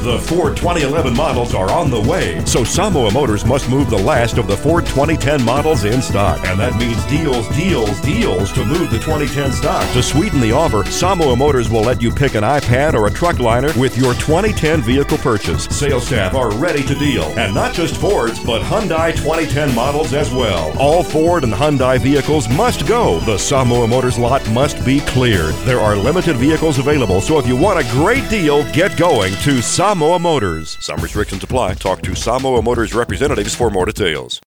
The Ford 2011 models are on the way, so Samoa Motors must move the last of the Ford 2010 models in stock. And that means deals, deals, deals to move the 2010 stock. To sweeten the offer, Samoa Motors will let you pick an iPad or a truck liner with your 2010 vehicle purchase. Sales staff are ready to deal. And not just Fords, but Hyundai 2010 models as well. All Ford and Hyundai vehicles must go. The Samoa Motors lot must be cleared. There are limited vehicles available, so if you want a great deal, get going to Samoa Motors. Some restrictions apply. Talk to Samoa Motors representatives for more details.